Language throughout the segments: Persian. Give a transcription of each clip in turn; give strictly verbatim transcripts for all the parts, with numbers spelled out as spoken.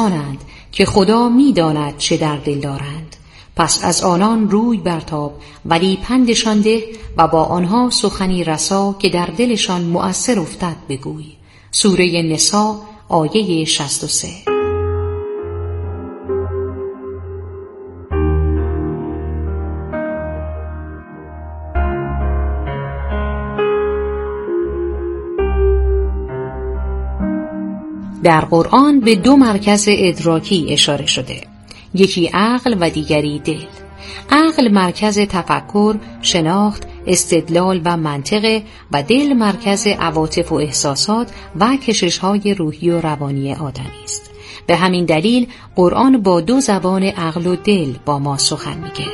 کسانند که خدا می داند چه در دل دارند. پس از آنان روی برتاب ولی پندشان ده و با آنها سخنی رسا که در دلشان مؤثر افتد بگوی. سوره نساء آیه شصت و سه. در قرآن به دو مرکز ادراکی اشاره شده، یکی عقل و دیگری دل. عقل مرکز تفکر، شناخت، استدلال و منطق و دل مرکز عواطف و احساسات و کشش‌های روحی و روانی آدمی است. به همین دلیل قرآن با دو زبان عقل و دل با ما سخن میگه.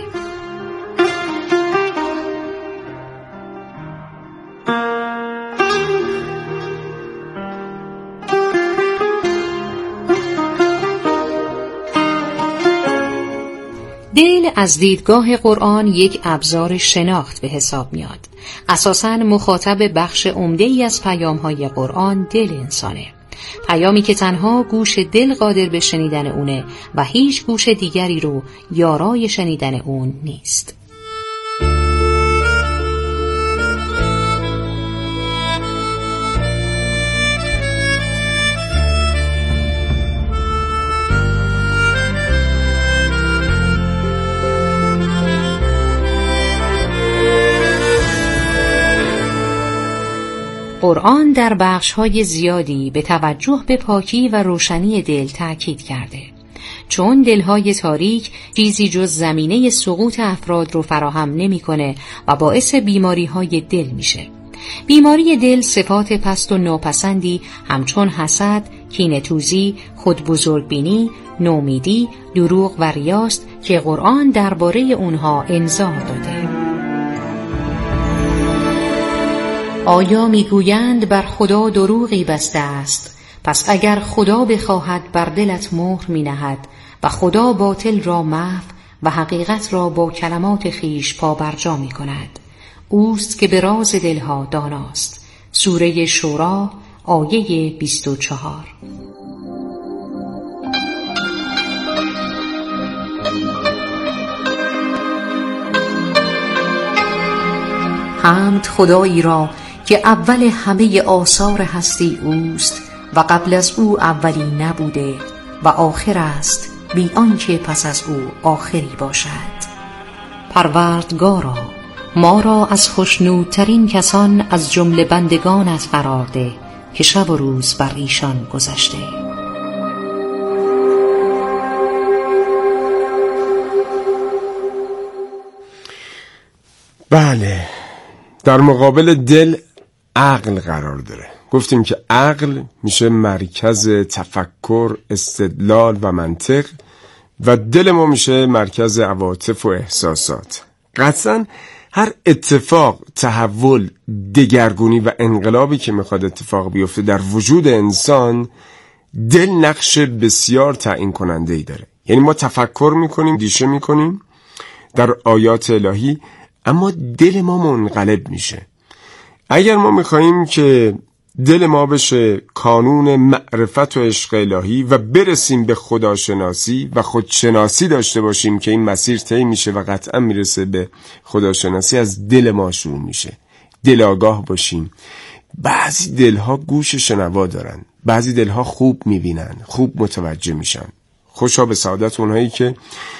دل از دیدگاه قرآن یک ابزار شناخت به حساب میاد. اساساً مخاطب بخش عمده‌ای از پیام‌های قرآن دل انسانه. پیامی که تنها گوش دل قادر به شنیدن اونه و هیچ گوش دیگری رو یارای شنیدن اون نیست. قرآن در بخش‌های زیادی به توجه به پاکی و روشنی دل تأکید کرده، چون دلهای تاریک چیزی جز زمینه سقوط افراد رو فراهم نمی‌کنه و باعث بیماری‌های دل میشه. بیماری دل صفات پست و ناپسندی همچون حسد، کینه‌توزی، خودبزرگبینی، نومیدی، دروغ و ریاست که قرآن درباره اونها انذار داده. آیا میگویند بر خدا دروغی بسته است؟ پس اگر خدا بخواهد بر دلت مهر می نهد و خدا باطل را محو و حقیقت را با کلمات خیش پابرجا می کند. اوست که به راز دلها داناست. سوره شورا آیه بیست و چهار. حمد خدایی را که اول همه آثار هستی اوست و قبل از او اولی نبوده و آخر است بی آنکه پس از او آخری باشد. پروردگارا ما را از خوشنودترین کسان از جمله بندگانت قرار ده که شب و روز بر ایشان گذشته. بله، در مقابل دل عقل قرار داره. گفتیم که عقل میشه مرکز تفکر، استدلال و منطق و دل ما میشه مرکز عواطف و احساسات. قطعاً هر اتفاق، تحول، دگرگونی و انقلابی که میخواد اتفاق بیفته در وجود انسان، دل نقش بسیار تعیین کننده ای داره. یعنی ما تفکر میکنیم، دیشه میکنیم در آیات الهی، اما دل ما منقلب میشه. اگر ما میخواییم که دل ما بشه کانون معرفت و عشق الهی و برسیم به خداشناسی و خودشناسی داشته باشیم که این مسیر طی میشه و قطعا میرسه به خداشناسی، از دل ما شروع میشه. دل آگاه باشیم. بعضی دلها گوش شنوا دارن، بعضی دلها خوب میبینن، خوب متوجه میشن. خوشا به سعادت اونهایی که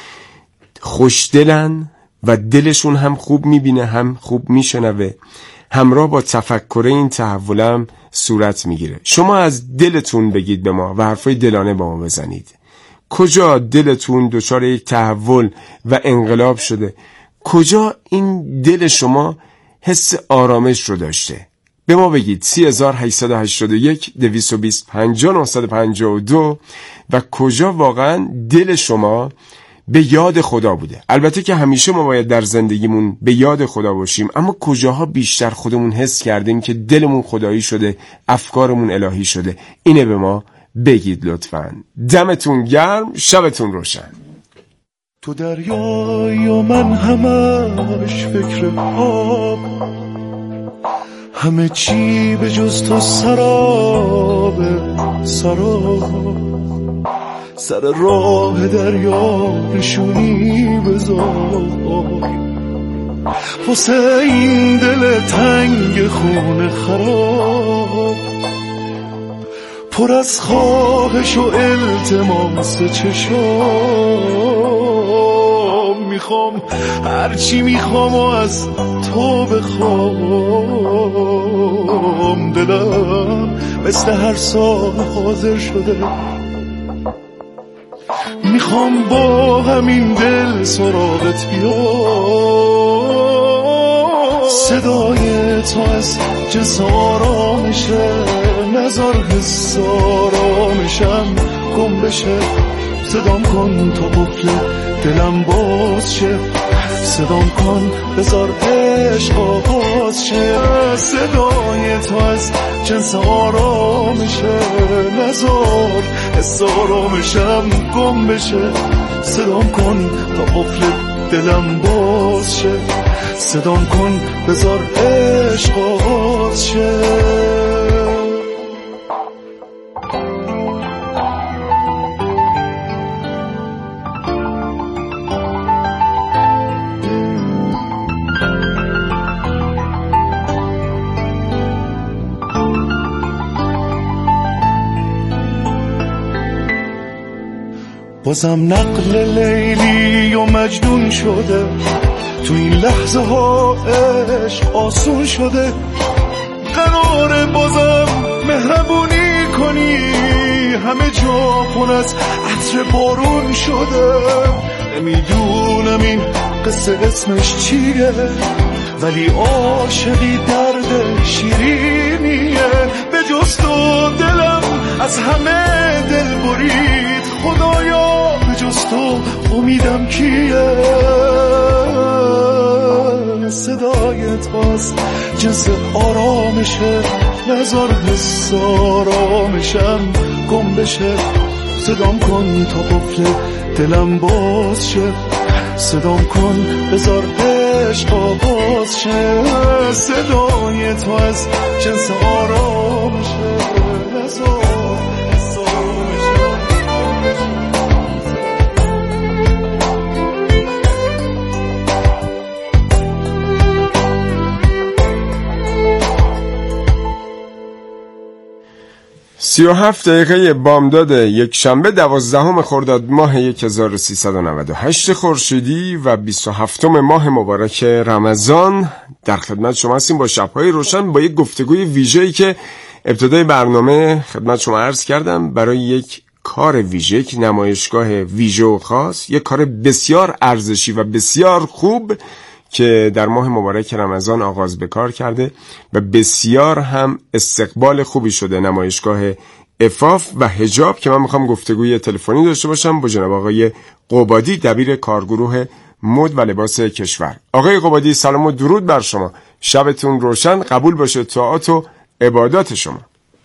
خوشدلن و دلشون هم خوب میبینه هم خوب میشنوه، همراه با تفکر این تحولم صورت میگیره. شما از دلتون بگید به ما و حرفای دلانه با ما بزنید. کجا دلتون دچار یک تحول و انقلاب شده؟ کجا این دل شما حس آرامش رو داشته؟ به ما بگید. سی هزار هشتصد و هشتاد و یک دویست و بیست پنجاه نهصد و پنجاه و دو. و کجا واقعا دل شما به یاد خدا بوده؟ البته که همیشه ما باید در زندگیمون به یاد خدا باشیم، اما کجاها بیشتر خودمون حس کردیم که دلمون خدایی شده، افکارمون الهی شده؟ اینه به ما بگید لطفاً. دمتون گرم، شبتون روشن. تو دریای و من همش فکر آب، همه چی به جز تو سراب سراب. سر راه دریا نشونی بذار واسه این دل تنگ خون خراب پر از خواهش و التماس چشام میخوام هرچی میخوام و از تو بخوام دلم مثل هر سال حاضر شده میخوام با همین دل سراغت بیام صدای تو از جنس آرامشه نذار حس آرامشم گم بشه صدام کن تا قفل دلم باز شه صدام کن بذار عشق آغاز شه صدای تو از جنس آرامشه نذار حس آرامشم گم بشه صدام کن تا قفل دلم باز شه صدام کن بذار عشق آغاز شه بازم نقل لیلی و مجنون شده تو این لحظه ها عشق آسون شده قراره بازم مهربونی کنی همه جا پر از عطر بارون شده نمیدونم این قصه اسمش چیه ولی عاشقی درد شیرینیه به جز تو دلم از همه دل برید خدایا به جز تو امیدم کیه صدای تاست جنس آرامشه نذار حس آرامشم گم بشه صدام کن تا قفل دلم باز شه صدام کن بذار عشق آغاز شه صدای تو از جنس آرامشه نذار حس آرامشم سی و هفت دقیقه بامداد یک شنبه دوازدهم خرداد ماه هزار و سیصد و نود و هشت خورشیدی و بیست و هفتم ماه مبارک رمضان در خدمت شما هستیم با شب‌های روشن با یک گفتگوی ویژه‌ای که ابتدای برنامه خدمت شما عرض کردم برای یک کار ویژه، یک نمایشگاه ویژه و خاص، یک کار بسیار ارزشی و بسیار خوب که در ماه مبارک رمضان آغاز به کار کرده و بسیار هم استقبال خوبی شده، نمایشگاه عفاف و حجاب که من میخوام گفتگوی تلفنی داشته باشم با جناب آقای قبادی دبیر کارگروه مد و لباس کشور. آقای قبادی سلام و درود بر شما، شبتون روشن، قبول باشه طاعات و عبادات شما.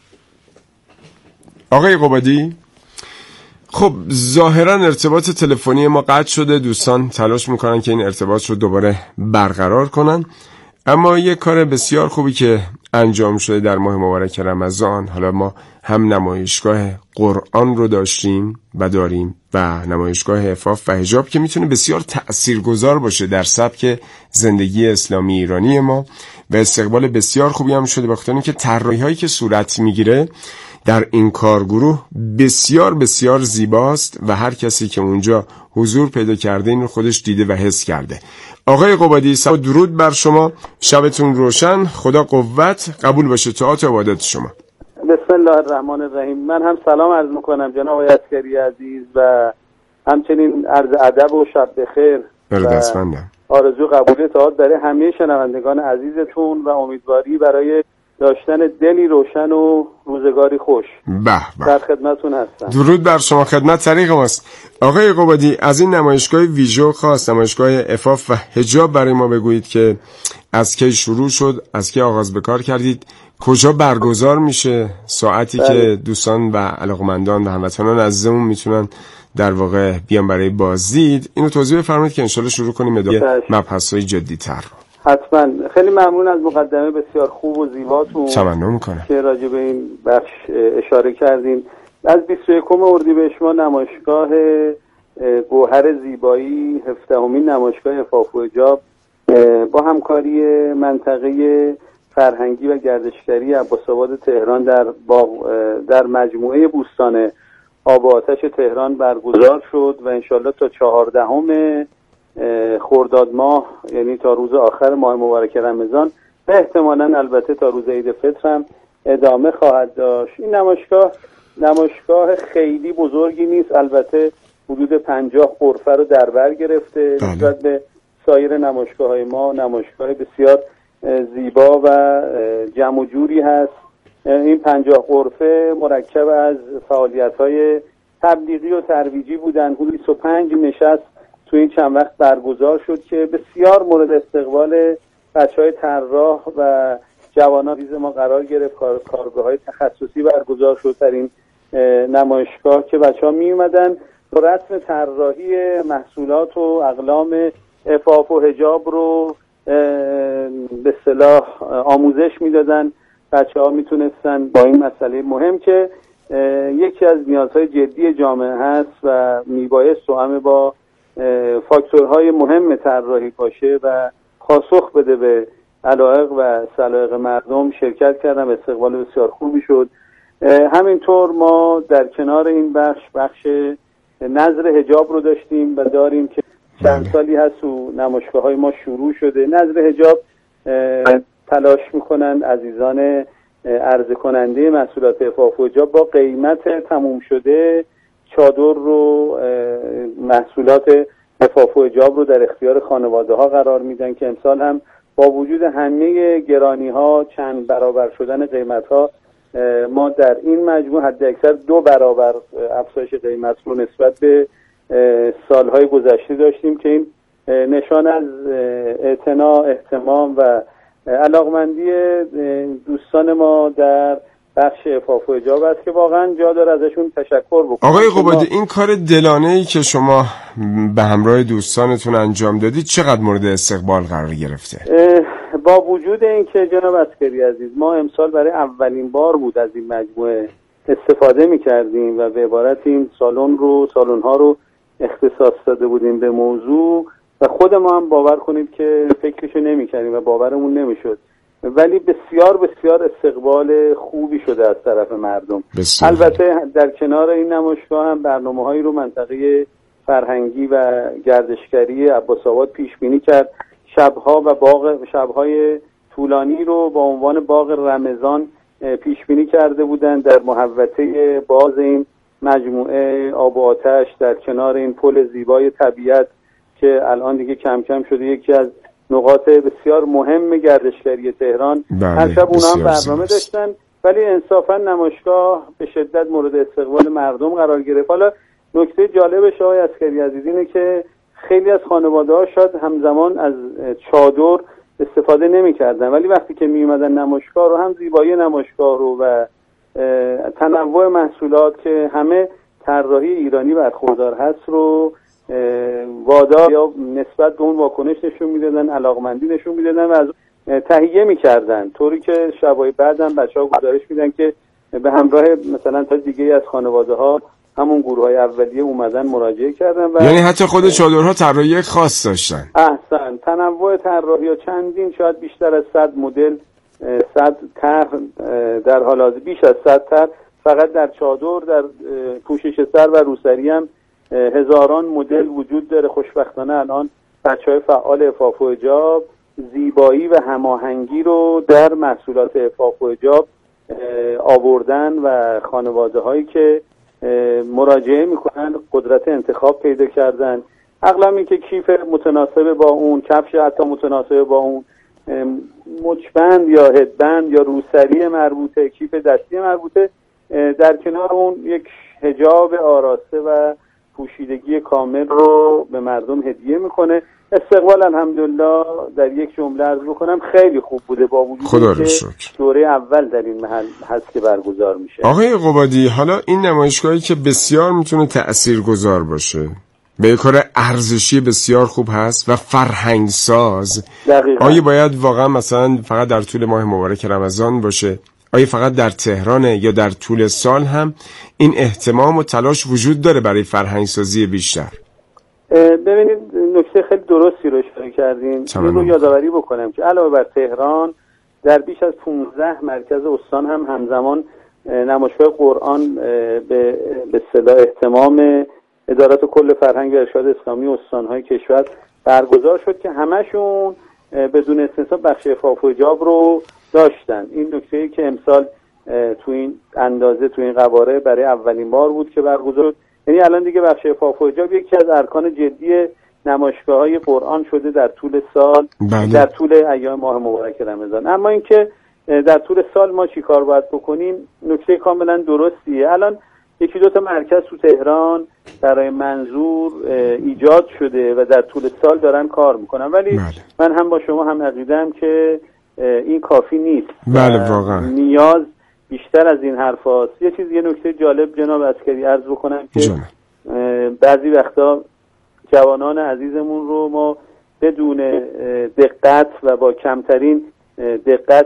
آقای قبادی خب ظاهرا ارتباط تلفنی ما قطع شده، دوستان تلاش میکنن که این ارتباط رو دوباره برقرار کنن، اما یک کار بسیار خوبی که انجام شده در ماه مبارک رمضان، حالا ما هم نمایشگاه قرآن رو داشتیم و داریم و نمایشگاه عفاف و حجاب که میتونه بسیار تأثیرگذار باشه در سبک زندگی اسلامی ایرانی ما و استقبال بسیار خوبی هم شده، بخاطر اینکه طراحی هایی که صورت میگیره در این کارگروه بسیار بسیار زیباست و هر کسی که اونجا حضور پیدا کرده این رو خودش دیده و حس کرده. آقای قبادی سلام و درود بر شما، شبتون روشن، خدا قوت، قبول باشه طاعات و عبادات شما. بسم الله الرحمن الرحیم. من هم سلام عرض میکنم جناب آقای عسکری عزیز و همچنین عرض ادب و شب بخیر و آرزو قبول طاعات برای همه شنوندگان عزیزتون و امیدواری برای داشتن دلی روشن و روزگاری خوش. به به. در خدمتون هستم. درود بر شما، خدمت طریق ماست. آقای قبادی از این نمایشگاه ویژه خاص، نمایشگاه عفاف و حجاب برای ما بگویید که از کی شروع شد، از کی آغاز به کار کردید، کجا برگزار میشه، ساعتی بله. که دوستان و علاقمندان و هموطنان عزیزمون میتونن در واقع بیان برای بازدید، اینو توضیح بفرمایید که انشالله شروع کنیم ادامه مبحث‌های جدی‌تر. حتما. خیلی ممنون از مقدمه بسیار خوب و زیباتون تمنن میکنم که راجع به این بخش اشاره کردین. از بیست و یکم اردیبهشت ما نمایشگاه گوهر زیبایی هفدهمین نمایشگاه عفاف و حجاب با همکاری منطقه فرهنگی و گردشگری عباس‌آباد تهران در باغ در مجموعه بوستان آب و آتش تهران برگزار شد و انشالله تا چهاردهم خرداد ماه، یعنی تا روز آخر ماه مبارک رمضان و احتمالاً البته تا روز عید فطر هم ادامه خواهد داشت. این نمایشگاه نمایشگاه خیلی بزرگی نیست، البته حدود پنجاه غرفه رو در بر گرفته. نسبت به سایر نمایشگاه‌های ما نمایشگاه بسیار زیبا و جمع و جوری هست. این پنجاه غرفه مرکب از فعالیت‌های تبلیغی و ترویجی بودن. حدود بیست و پنج نشست تو این چند وقت برگزار شد که بسیار مورد استقبال بچه‌های طراح و جوانان ریز ما قرار گرفت. کار کارگاه‌های تخصصی برگزار شد در این نمایشگاه که بچه‌ها می اومدن با رسم طراحی محصولات و اقلام عفاف و حجاب رو به اصطلاح آموزش میدادن. بچه‌ها میتونستن با این مسئله مهم که یکی از نیازهای جدی جامعه هست و میبایست توأم با فاکتورهای مهم طراحی باشه و پاسخ بده به علایق و سلایق مردم شرکت کردن. استقبال بسیار خوبی شد. همینطور ما در کنار این بخش بخش نظر حجاب رو داشتیم و داریم که چند سالی هست تو نمایشگاه‌های ما شروع شده. نظر حجاب تلاش میکنن عزیزان عرضه کننده محصولات عفاف و حجاب با قیمت تموم شده چادر رو محصولات عفاف و حجاب رو در اختیار خانواده ها قرار میدن که امسال هم با وجود همه گرانی ها چند برابر شدن قیمت ها ما در این مجموع حد اکثر دو برابر افزایش قیمت رو نسبت به سالهای گذشته داشتیم که این نشان از اعتنا، اهتمام و علاقمندی دوستان ما در بخش عفاف و حجاب است که واقعا جا داره ازشون تشکر بکنیم. آقای قبادی، این کار دلانه‌ای که شما به همراه دوستانتون انجام دادید چقدر مورد استقبال قرار گرفته؟ با وجود اینکه جناب عسکری عزیز ما امسال برای اولین بار بود از این مجموعه استفاده می‌کردیم و به عبارت این سالن رو سالن‌ها رو اختصاص داده بودیم به موضوع و خود ما هم باور کنید که فکرشو نمی‌کردیم و باورمون نمی‌شد، ولی بسیار بسیار استقبال خوبی شده از طرف مردم. بسیار. البته در کنار این نمایشگاه هم برنامه‌هایی رو منطقه فرهنگی و گردشگری عباس‌آباد پیش بینی کرد. شب‌ها و باغ شب‌های طولانی رو با عنوان باغ رمضان پیش بینی کرده بودند در محوطه باز این مجموعه آب و آتش در کنار این پل زیبای طبیعت که الان دیگه کم کم شده یکی از نقاط بسیار مهم گردشگری تهران. هر شب اونا هم برنامه داشتن، ولی انصافا نمایشگاه به شدت مورد استقبال مردم قرار گرفت. حالا نکته جالبش آقای عسکری عزیز اینه که خیلی از خانواده‌ها شاید همزمان از چادر استفاده نمی‌کردن، ولی وقتی که می‌اومدن نمایشگاه رو هم زیبایی نمایشگاه رو و تنوع محصولات که همه طراحی ایرانی برخوردار هست رو وادار یا نسبت به اون واکنش نشون میدادن، علاقمندی نشون میدادن و از تهیه میکردن، طوری که شبای بعد هم بچه‌ها گزارش میدن که به همراه مثلا تا دیگه از خانواده ها همون گروه های اولیه اومدن مراجعه کردن و یعنی حتی خود چادرها طراحی خاص داشتن. احسن، تنوع طراحی ها چندین شاید بیشتر از صد مدل، صد طرح در حال حاضر، بیش از صد طرح فقط در چادر، در پوشش سر و روسری هم هزاران مدل وجود داره. خوشبختانه الان بچهای فعال عفاف و حجاب زیبایی و هماهنگی رو در محصولات عفاف و حجاب آوردن و خانواده هایی که مراجعه میکنن قدرت انتخاب پیدا کردن. اغلب این که کیف متناسب با اون، کفش حتی متناسب با اون، مچبند یا هدبند یا روسری مربوطه، کیف دستی مربوطه، در کنار اون یک حجاب آراسته و پوشیدگی کامل رو به مردم هدیه میکنه. استقبال الحمدلله در یک جمله عرض بکنم خیلی خوب بوده، با وجود که دوره اول در این محل هست که برگزار میشه. آقای قبادی، حالا این نمایشگاهی که بسیار میتونه تأثیرگذار باشه، به کار ارزشی بسیار خوب هست و فرهنگ ساز، آیا باید واقعا مثلا فقط در طول ماه مبارک رمضان باشه؟ آیا فقط در تهرانه یا در طول سال هم این اهتمام و تلاش وجود داره برای فرهنگسازی بیشتر؟ ببینید نکته خیلی درستی رو اشاره کردین. این رو یادآوری بکنم که علاوه بر تهران در بیش از پانزده مرکز استان هم همزمان نمایشگاه قرآن به به اصطلاح اهتمام ادارات کل فرهنگ و ارشاد اسلامی استان‌های کشور برگزار شد که همشون بدون استثنا بخش عفاف و حجاب رو داشتن. این نکته‌ای که امسال تو این اندازه تو این قواره برای اولین بار بود که برگزار شد، یعنی الان دیگه بخش عفاف و حجاب یکی از ارکان جدی نمایشگاه‌های قرآن شده در طول سال، بله. در طول ایام ماه مبارک رمضان. اما اینکه در طول سال ما چی کار باید بکنیم، نکته کاملا درستیه. الان یکی دو تا مرکز تو تهران برای منظور ایجاد شده و در طول سال دارن کار میکنن، ولی بله. من هم با شما هم عقیده‌ام که این کافی نیست. بله واقعا نیاز بیشتر از این حرف هاست. یه چیز یه نکته جالب جناب عسکری عرض بکنم که جانه. بعضی وقتا جوانان عزیزمون رو ما بدون دقت و با کمترین دقت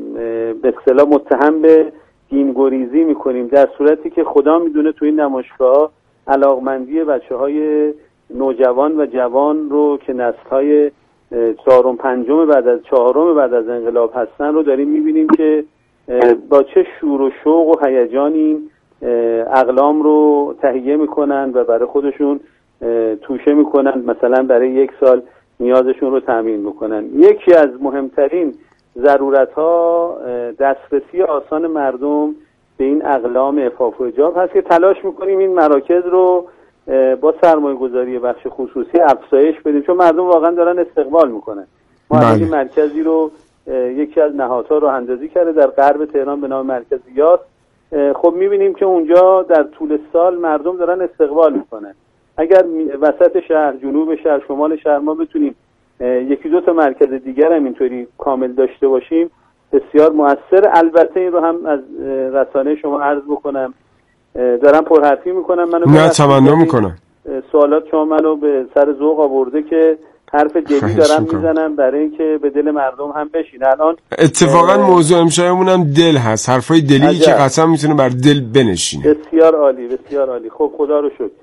به اصطلاح متهم به دینگریزی میکنیم، در صورتی که خدا میدونه تو این نمایشگاه علاقمندی بچه‌های نوجوان و جوان رو که نسل‌های چهارم پنجم بعد از چهارم بعد از انقلاب هستن رو داریم میبینیم که با چه شور و شوق و هیجانی اقلام رو تهیه میکنن و برای خودشون توشه میکنن، مثلا برای یک سال نیازشون رو تامین میکنن. یکی از مهمترین ضرورت‌ها دسترسی آسان مردم به این اقلام عفاف و حجاب هست که تلاش میکنیم این مراکز رو با سرمایه گذاری بخش خصوصی افزایش بدیم، چون مردم واقعا دارن استقبال میکنن. ما این مرکزی رو یکی از نهادها رو اندازی کرده در غرب تهران به نام مرکز یاس. خب میبینیم که اونجا در طول سال مردم دارن استقبال میکنن. اگر وسط شهر، جنوب شهر، شمال شهر ما بتونیم یکی دو تا مرکز دیگر هم اینطوری کامل داشته باشیم بسیار مؤثر. البته این رو هم از رسانه شما عرض بکنم، دارم پرحرفی میکنم، منو نه تمنا میکنم، سوالات شما منو به سر ذوق آورده که حرف جدی دارم میزنم برای اینکه به دل مردم هم بشینه. الان اتفاقا موضوع امشبمون هم دل هست، حرفای دلی عجب. که قطعا میتونه بر دل بنشینه. بسیار عالی بسیار عالی. خب خدا رو شکر.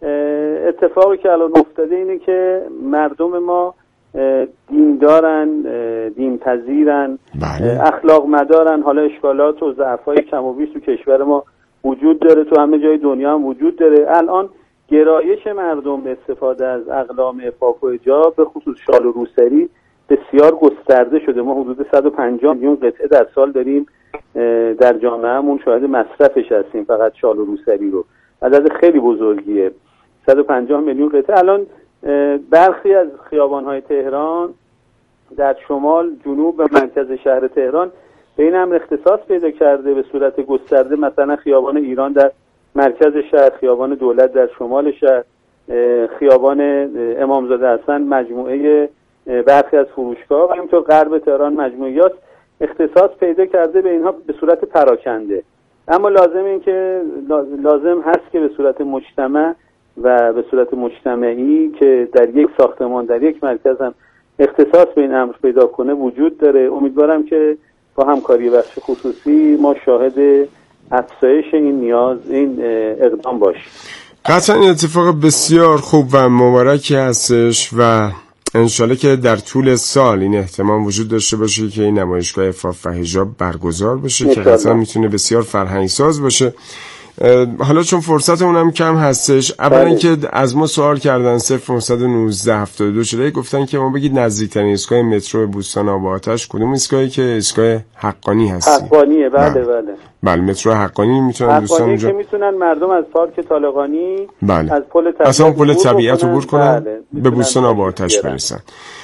اتفاقی که الان افتاده اینه که مردم ما دین دارن، دین پذیرن، بله. اخلاق مدارن. حالا اشکالات و ضعف‌های کم و بیش تو کشور ما وجود داره، تو همه جای دنیا هم وجود داره. الان گرایش مردم به استفاده از اقلام عفاف و حجاب به خصوص شال و روسری بسیار گسترده شده. ما حدود صد و پنجاه میلیون قطعه در سال داریم در جامعهمون شاهد مصرفش هستیم، فقط شال و روسری رو. عدد خیلی بزرگیه، صد و پنجاه میلیون قطعه. الان برخی از خیابان‌های تهران در شمال، جنوب و مرکز شهر تهران به این امر اختصاص پیدا کرده به صورت گسترده. مثلا خیابان ایران در مرکز شهر، خیابان دولت در شمال شهر، خیابان امامزاده حسن مجموعه برخی از فروشگاه و همینطور غرب تهران مجموعه یاس اختصاص پیدا کرده به اینها به صورت پراکنده. اما لازم این که لازم هست که به صورت مجتمع و به صورت مجتمعی که در یک ساختمان در یک مرکز هم اختصاص به این امر پیدا کنه وجود داره. امیدوارم که با همکاری بخش خصوصی ما شاهد افزایش این نیاز این اقدام باشیم. قطعا این اتفاق بسیار خوب و مبارکی هستش و انشالله که در طول سال این احتمال وجود داشته باشه که این نمایشگاه عفاف و حجاب برگزار بشه که قطعا میتونه بسیار فرهنگساز باشه. حالا چون فرصتمون هم کم هستش، اولا که از ما سوال کردن صفر نهصد و نوزده هفتاد و دو شده گفتن که ما بگید نزدیکترین ایستگاه مترو بوستان آب و آتش کدوم ایستگاهی که ایستگاه حقانی هستی؟ حقانیه. بله بله بله مترو حقانی میتونن دوستان اونجا که میتونن مردم از پارک طالقانی بله. از پل طبیعت اصلا پل طبیعت عبور کنن بله. به بوستان آب و آتش برسن.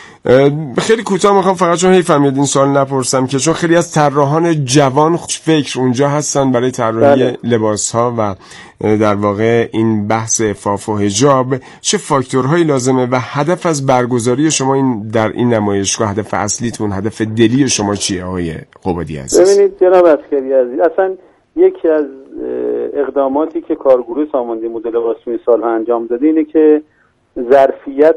خیلی کوتاه میخوام فقط چون هی فهمیدین این سوال نپرسم که چون خیلی از طراحان جوان فکر اونجا هستن برای طراحی بله. لباس‌ها و در واقع این بحث عفاف و حجاب، چه فاکتورهایی لازمه و هدف از برگزاری شما این در این نمایشگاه، هدف اصلیتون، هدف دلی شما چیه آقای قبادی عزیز؟ ببینید جناب عسکری عزیز، اصلا یکی از اقداماتی که کارگروه ساماندهی مد لباس این سال‌ها انجام داده اینه که ظرفیت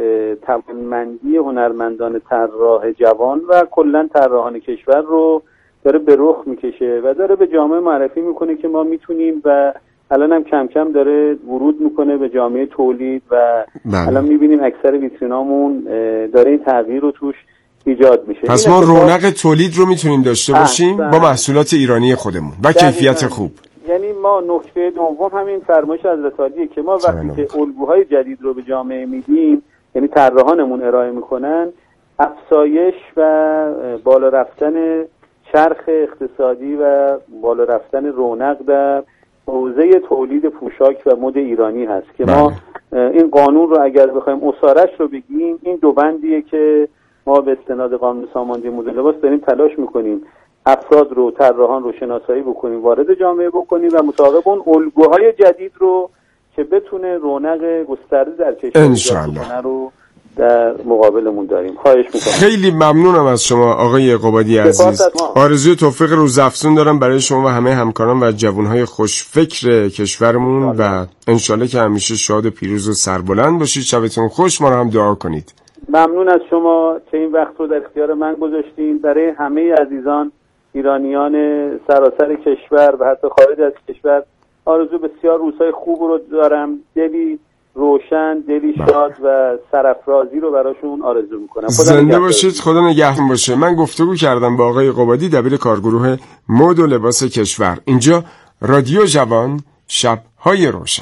توانمندی هنرمندان طراح جوان و کلا طراحان کشور رو داره به رخ میکشه و داره به جامعه معرفی میکنه که ما میتونیم و الان هم کم کم داره ورود میکنه به جامعه تولید و بله. الان میبینیم اکثر ویترینامون داره این تغییر رو توش ایجاد میشه. پس ما رونق تولید رو میتونیم داشته باشیم با محصولات ایرانی خودمون و کیفیت خوب. یعنی ما نکته دوم همین فرمایش حضرت عالیه که ما وقتی که الگوهای جدید رو به جامعه میدیم، یعنی طراحانمون ارائه میکنن، افزایش و بالا رفتن چرخ اقتصادی و بالا رفتن رونق در حوزه تولید پوشاک و مد ایرانی هست که بله. ما این قانون رو اگر بخوایم اسارش رو بگیم، این دو بندیه که ما به استناد قانون ساماندهی مد لباس داریم تلاش میکنیم افراد رو، طراحان رو شناسایی بکنیم، وارد جامعه بکنیم و مطابق اون الگوهای جدید رو که بتونه رونق گسترده در کشور ایجاد کنه رو در مقابلمون داریم. خواهش میکنم. خیلی ممنونم از شما آقای قبادی عزیز. آرزوی توفیق روزافزون دارم برای شما و همه همکاران و جوانهای خوشفکر کشورمون و انشالله که همیشه شاد و پیروز و سربلند باشید. شبتون خوش. ما رو هم دعا کنید. ممنون از شما که این وقت رو در اختیار من گذاشتین. برای همه عزیزان ایرانیان سراسر کشور و حتی خارج از کشور آرزو بسیار روزهای خوب رو دارم. دلی روشن، دلی شاد و سرافرازی رو براشون آرزو میکنم. زنده باشید. خدا نگهتون باشه. من گفتگو کردم با آقای قبادی، دبیر کارگروه مد و لباس کشور. اینجا رادیو جوان، شب‌های روشن.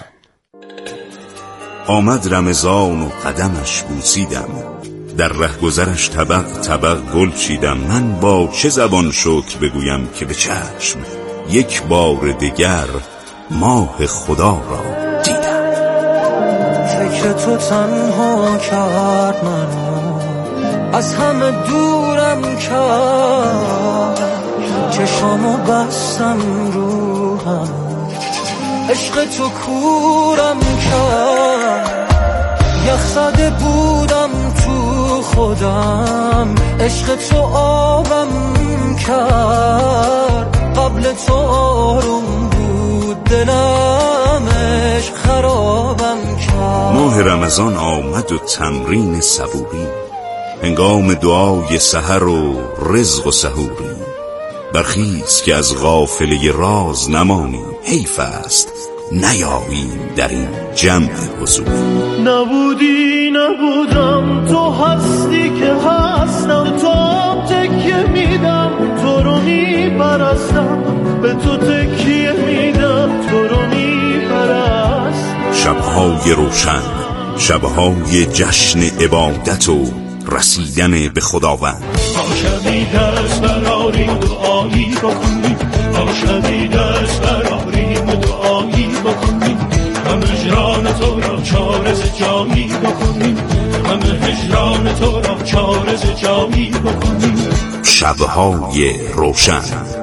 آمد رمضان و قدمش بوسیدم، در رهگذرش طبق طبق گل چیدم. من با چه زبان شکر بگویم که به چشم یک بار دیگر ماه خدا را دیدم. فکر تو تنها کرد منو، از همه دورم کرد، چشامو بستم رو هم، عشق تو کورم کرد. یخ زده بودم تو خودم، عشق تو آبم کرد. قبل تو آروم بود دلم، عشق خرابم کرد. ماه رمضان آمد و تمرین صبوری، هنگام دعای سحر و رزق و سحوری. برخیز که از غافله راز نمانیم، حیف است نیاییم در این جمع حضور. نبودی نبودم، تو هستی که هستم، تو تکیه میدم، تو رو میپرستم، به تو تکیه میدم، تو رو میپرستم. شبهای روشن، شبهای جشن عبادت و رسیدن به خداوند. آشبی دست براریم دعایی بکنیم، آشبی دست براریم دعایی بکنیم، هم هجران تو را چارز جایی بکنیم، هم هجران تو را چارز جایی بکنیم. شبهای روشن.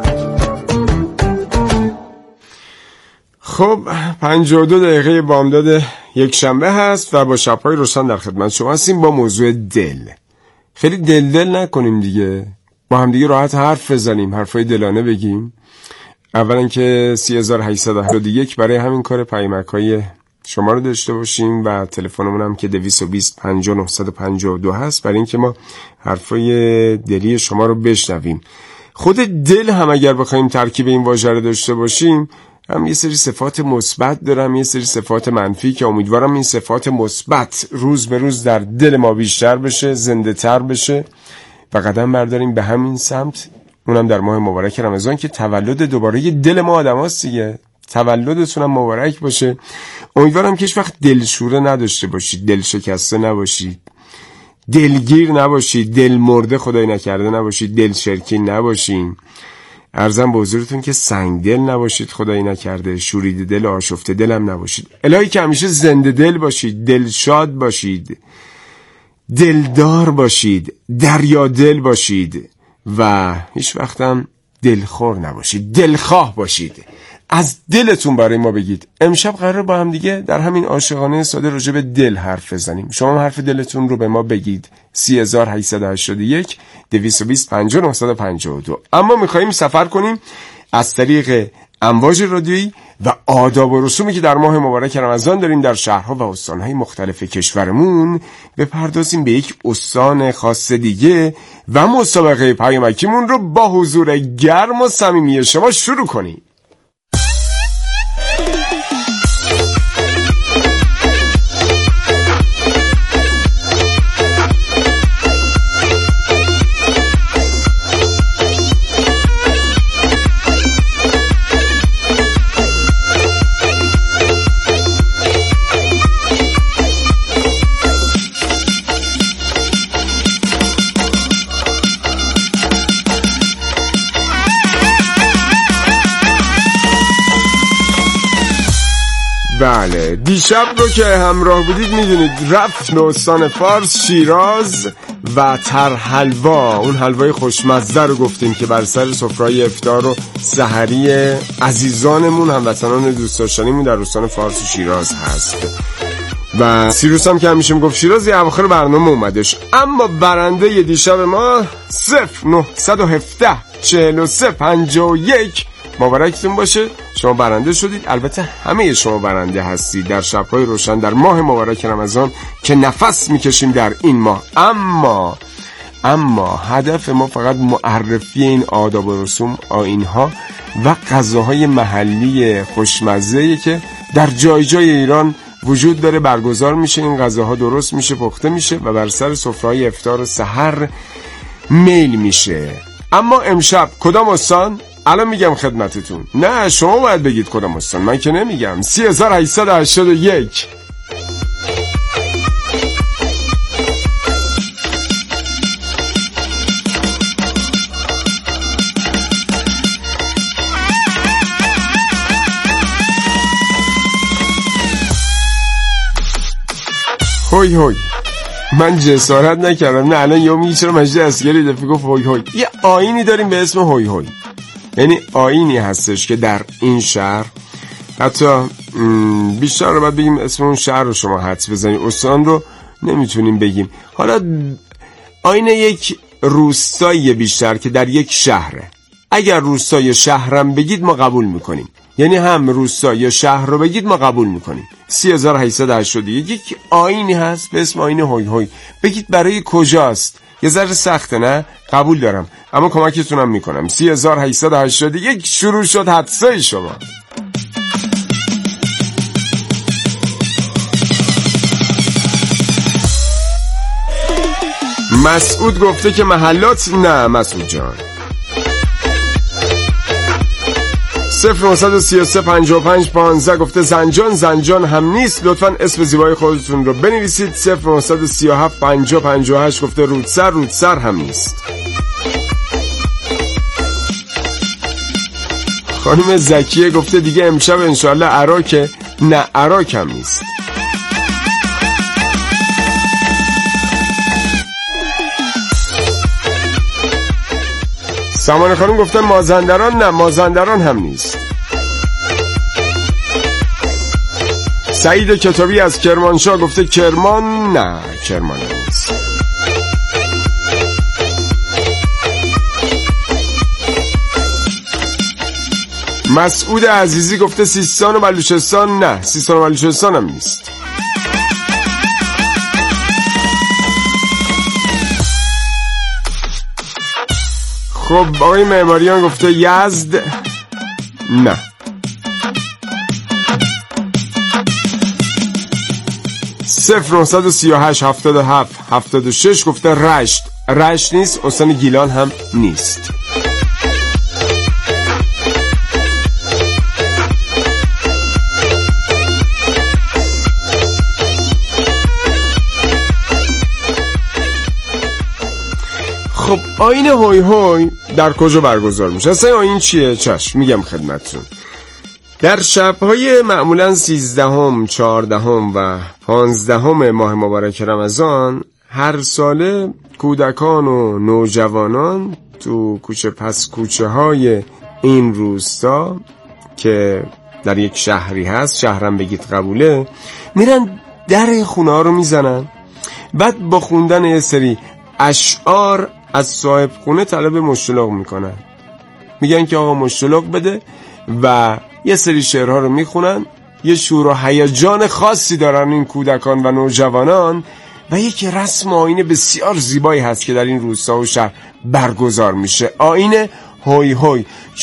خب پنجاه و دو دقیقه بامداد یک شنبه هست و با شبهای روشن در خدمت شما هستیم با موضوع دل. خیلی دل دل نکنیم دیگه، با هم دیگه راحت حرف بزنیم، حرفای دلانه بگیم. اولا که سه هزار و هشتصد و هفتاد و یک برای همین کار پیامک‌های شما رو داشته باشیم و تلفنمون هم که دویست و بیست پنجاه نهصد و پنجاه و دو هست برای اینکه ما حرفای دلی شما رو بشنویم. خود دل هم اگر بخوایم ترکیب این واژه رو داشته باشیم، هم یه سری صفات مثبت داره، هم یه سری صفات منفی که امیدوارم این صفات مثبت روز به روز در دل ما بیشتر بشه، زنده تر بشه و قدم برداریم به همین سمت. اونم در ماه مبارک رمضان که تولد دوباره دل ما آدم هاست دیگه. تولدتون هم مبارک باشه. امیدوارم که هیچ وقت دلشوره نداشته باشید، دل شکسته نباشید، دلگیر نباشید، دل مرده خدای نکرده نباشید، دل شرکین نباشین. عرضم به حضورتون که سنگ دل نباشید خدای نکرده، شورید دل آشفته دلم نباشید. الهی که همیشه زنده دل باشید، دلشاد باشید، دلدار باشید، دریا دل باشید و هیچ وقتم دلخور نباشید، دلخواه باشید. از دلتون برای ما بگید. امشب قرار با هم دیگه در همین عاشقانه ساده راجع به دل حرف بزنیم. شما حرف دلتون رو به ما بگید. سه هزار و هشتصد و هشتاد و یک دویست و بیست پنجاه نهصد و پنجاه و دو. اما میخواییم سفر کنیم از طریق امواج رادیویی و آداب و رسومی که در ماه مبارک رمضان داریم در شهرها و استانهای مختلف کشورمون، بپردازیم به یک استان خاص دیگه و مسابقه پیامکیمون رو با حضور گرم و صمیمی شما شروع کنیم. بله، دیشب رو که همراه بودید میدونید رفت به استان فارس شیراز و تر حلوا، اون حلوای خوشمزه رو گفتیم که بر سر سفره‌های افطار و سحری عزیزانمون هموطنان دوست داشتنیمون در استان فارس و شیراز هست. و سیروس هم که همیشه میگفت شیراز یه اواخر برنامه اومدش، اما برنده ی دیشب ما صفر نهصد و هفده چهل و سه پنجاه و یک مبارکتون باشه، شما برنده شدید. البته همه شما برنده هستید در شب‌های روشن در ماه مبارک رمضان که نفس میکشیم در این ماه. اما اما هدف ما فقط معرفی این آداب و رسوم، آیین‌ها و غذاهای محلی خوشمزه‌ای که در جای جای ایران وجود داره برگزار میشه. این غذاها درست میشه، پخته میشه و بر سر سفره‌های افطار و سحر میل میشه. اما امشب کدام استان؟ الان میگم خدمتتون. نه شما باید بگید کدام استان، من که نمیگم. سی هزار و هشتصد و هشتاد و یک. هوی هوی، من جسارت نکردم. نه الان یا میگی چرا مجید اسگری دفعه گفت هوی هوی. یه آیینی داریم به اسم هوی هوی، یعنی آیینی هستش که در این شهر، حتی بیشتر رو باید بگیم اسم اون شهر رو شما حدس بزنید، استان رو نمیتونیم بگیم. حالا آیین یک روستایی بیشتر که در یک شهره. اگر روستای شهرم بگید ما قبول میکنیم، یعنی هم روستا یا شهر رو بگید ما قبول میکنیم. سی هزار و هشتصد و هشتاد و یک یک آیینی هست به اسم آیین هوی هوی. بگید برای کجاست؟ یه ذره سخته نه؟ قبول دارم اما کمکتونم میکنم. سی هزار و هشتصد و هشتاد و یک شروع شد حدسای شما. مسعود گفته که محلات. نه مسعود جان. صفر نهصد و سی و سه پنجاه و پنج پانزده گفته زنجان. زنجان هم نیست، لطفاً اسم زیبای خودتون رو بنویسید. صفر نهصد و سی و هفت پنجاه پنجاه و هشت گفته رودسر. رودسر هم نیست. خانم زکیه گفته دیگه امشب انشالله عراکه. نه عراک هم نیست. سامان خانم گفتن مازندران. نه مازندران هم نیست. سعید کتابی از کرمانشاه گفته کرمان. نه کرمان هم نیست. مسعود عزیزی گفته سیستان و بلوچستان. نه سیستان و بلوچستان هم نیست. خب آقای معماریان گفته یزد. نه. صفر نهصد و سی و هشت هفتاد و هفت هفتاد و شش گفته رشت. رشت نیست. استان گیلان هم نیست. خب آیین هوی هوی در کجا برگزار میشه؟ اصلا آیین چیه؟ چشم میگم خدمتتون. در شب‌های معمولاً سیزدهم، چهاردهم و پانزدهم ماه مبارک رمضان هر ساله کودکان و نوجوانان تو کوچه پس کوچه های این روستا که در یک شهری هست، شهرم بگید قبوله، میرن در خونه ها رو میزنن، بعد با خوندن یه سری اشعار از صاحب خونه طلب مشتلق میکنن. میگن که آقا مشتلق بده و یه سری شعرها رو میخونن، یه شور و هیجان خاصی دارن این کودکان و نوجوانان و یک رسم آیین بسیار زیبایی هست که در این روستا و شهر برگزار میشه. آیین هوی هوی.